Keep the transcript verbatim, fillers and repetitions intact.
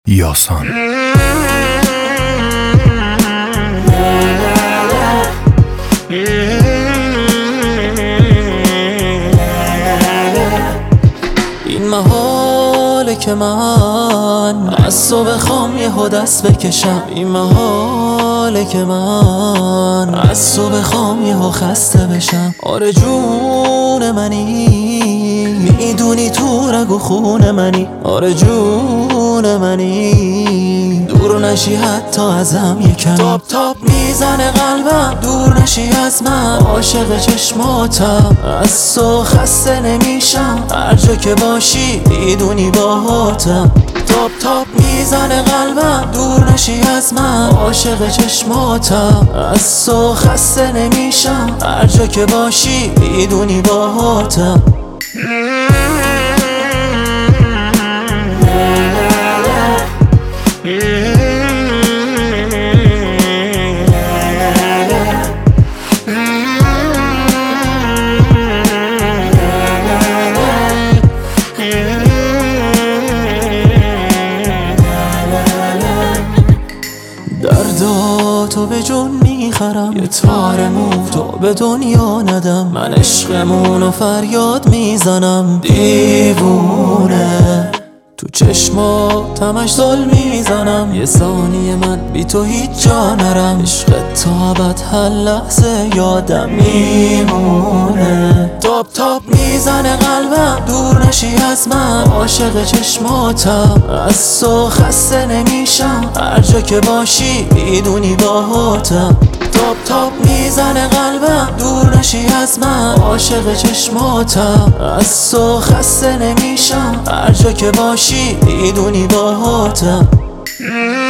یاسان. این محاله که من از تو بخوام یهو دست بکشم، این محاله که من از تو بخوام یهو خسته بشم. آره جون منی، میدونی تو رگ و خون منی. آره جون منی، دور نشی حتی ازم یکم. تاپ تاپ میزنه قلبم، دور نشی از من. عاشق چشماتم، از تو خسته نمیشم. هر جا که باشی میدونی باهاتم. تاپ تاپ میزنه قلبم، دور نشی از من. عاشق چشماتم، از تو خسته نمیشم. هر جا که باشی میدونی باهاتم. درداتو به جون میخرم، یه تار مو تو به دنیا ندم. من عشقمونو فریاد میزنم، دیوونه تو چشماتم اش زل میزنم. یه ثانیه من بی تو هیچ جا نرم. عشق تا ابد هر لحظه یادم میمونه. تاپ تاپ میزنه قلبم، دور نشی از من. عاشق چشماتم، از تو خسته نمیشم. هر جا که باشی میدونی باهاتم. تاپ تاپ میزنه قلبم، دور نشی از من. عاشق چشماتم، از تو خسته نمیشم. هر جا که باشی میدونی باهاتم.